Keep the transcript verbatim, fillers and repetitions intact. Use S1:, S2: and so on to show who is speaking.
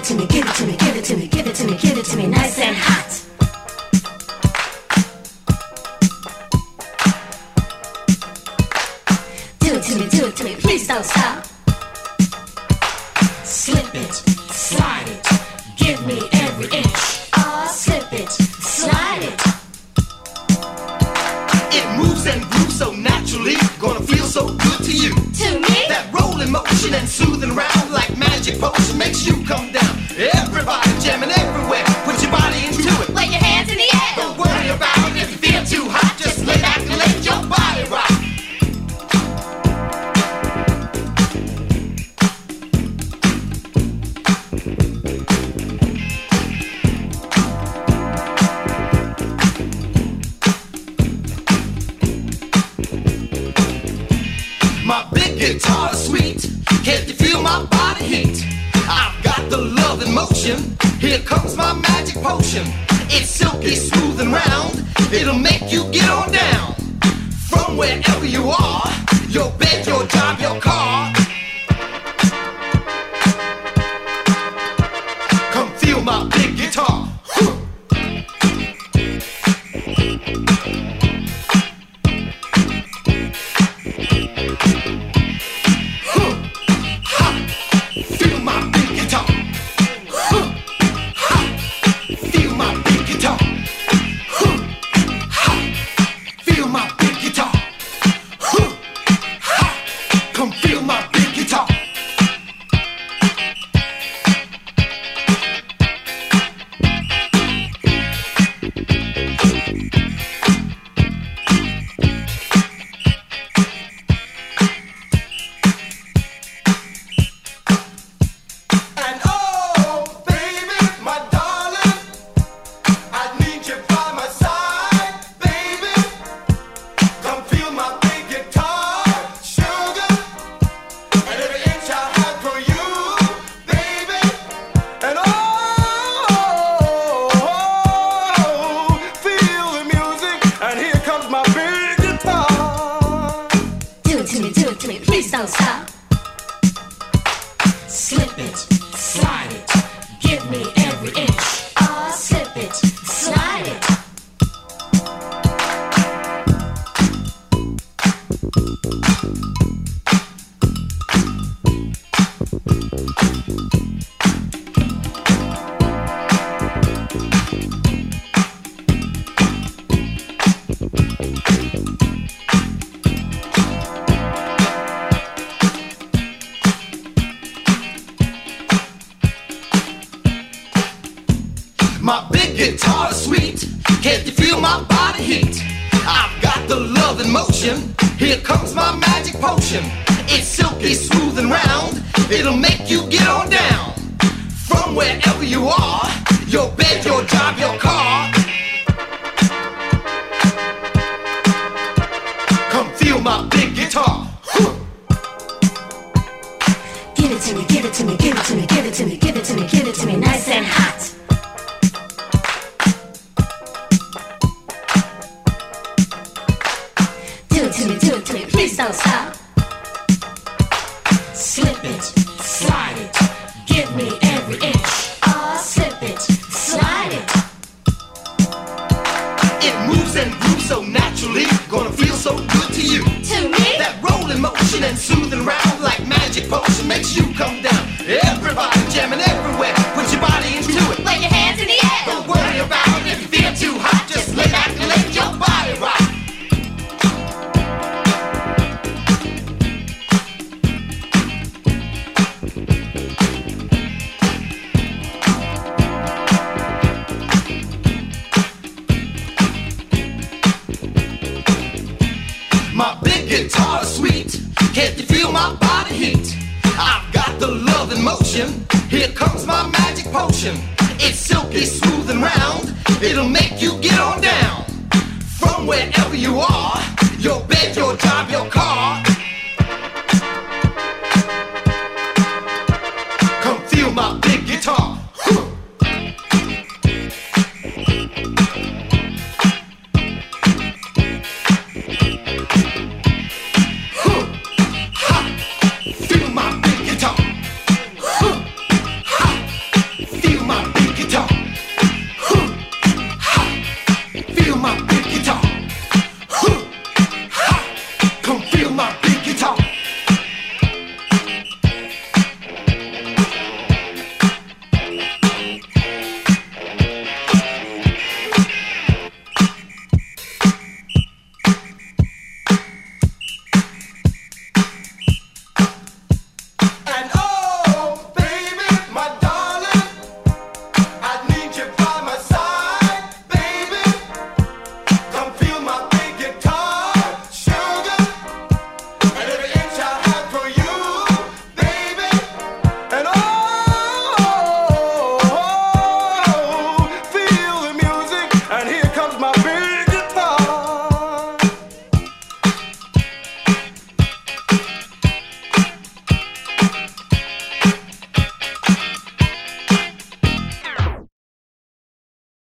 S1: to me, give it to me, give it to me, give it to me, give it to me, nice and hot. Do it to me, do it to me, please don't stop. Slip it, slide it, give me every inch. Oh, slip it, slide it.
S2: It moves and grooves so naturally, gonna feel so good to you.
S1: To me?
S2: That rolling motion and soothing round like magic potion makes you come down. Everybody jamming everywhere, put your body into it.
S1: Wave your hands in the air.
S2: Don't worry about it if you feel too hot, just lay back and let your body rock. My big guitar is sweet. Can't you feel my body heat? I've got the love in motion. Here comes my magic potion. It's silky, smooth and round. It'll make you get on down. From wherever you are, your bed, your job, your car. Come feel my big guitar. My big guitar is sweet. Can't you feel my body heat? I've got the love in motion. Here comes my magic potion. It's silky, smooth and round. It'll make you get on down. From wherever you are, your bed, your job, your car. Come feel my big guitar.
S1: Give it to me, give it to me, give it to me, give it to me, give it to me, give it to me, nice and hot. Do it to me, do it to me, please don't stop. Slip it, slide it, give me every inch. Oh, slip it, slide it.
S2: It moves and grooves so naturally, gonna feel so good to you.
S1: To me?
S2: That rolling motion and soothing round like magic potion makes you come down. Everybody jamming everywhere, put your body into it.
S1: Wave your hands in the air.
S2: Don't worry about it if you feel too hot, just lay back and let your body rock. My big guitar is sweet. Can't you feel my body heat? I've got the love in motion. Here comes my magic potion. It's silky, smooth and round. It'll make you get on down. From wherever you are, your bed, your job, your car. Come feel my big guitar. Feel my big guitar. my